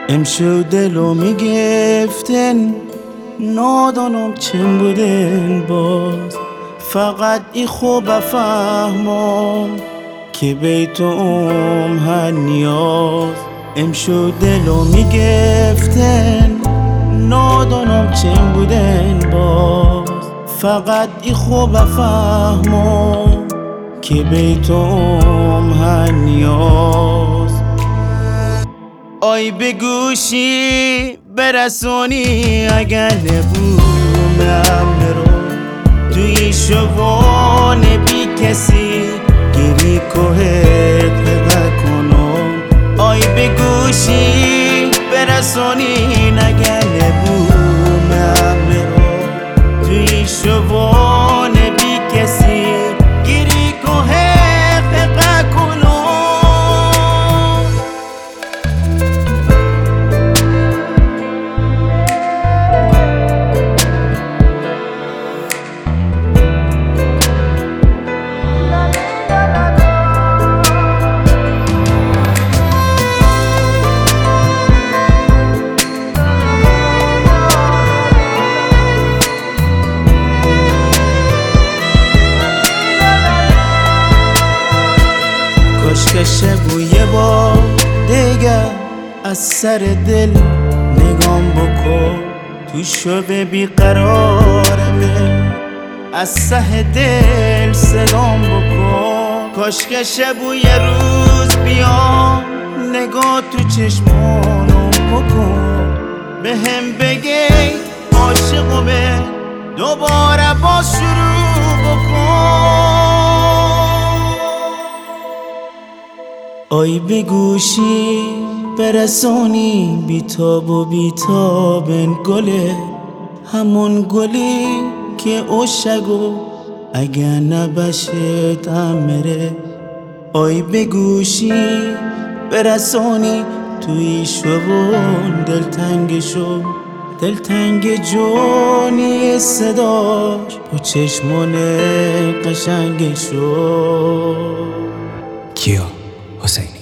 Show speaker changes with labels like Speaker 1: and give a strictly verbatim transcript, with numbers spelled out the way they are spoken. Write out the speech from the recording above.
Speaker 1: امشو دلو میگفتن نادانم چیم بودن باز فقط ای خوب فهمم که بیتم هر نیاز امشو دلو میگفتن نادانم چیم بودن باز فقط ای خوب فهمم که بیتم هر نیاز آی به گوشی برسونی اگر نبومم نرو توی شوان بی کسی گری کوهت پیدا کنم آی به گوشی برسونی اگر نبومم نرو توی شوان بی کسی گری کوهت پیدا کنم کشه بوی با دیگر از سر دل نگام بکن تو شب بیقرارمه از سه دل صدام بکن کاش که شبوی روز بیام نگاه تو چشمانم بکن به هم بگی عاشق و به دوباره با شروع بکن آی به گوشی برسونی بیتاب و بیتابن گله همون گلی که اوشگو اگر نبشه تمره آی به گوشی برسونی توی شبون دلتنگ شو دلتنگ جونی صداش تو چشمون قشنگ شو
Speaker 2: کیا؟ حسین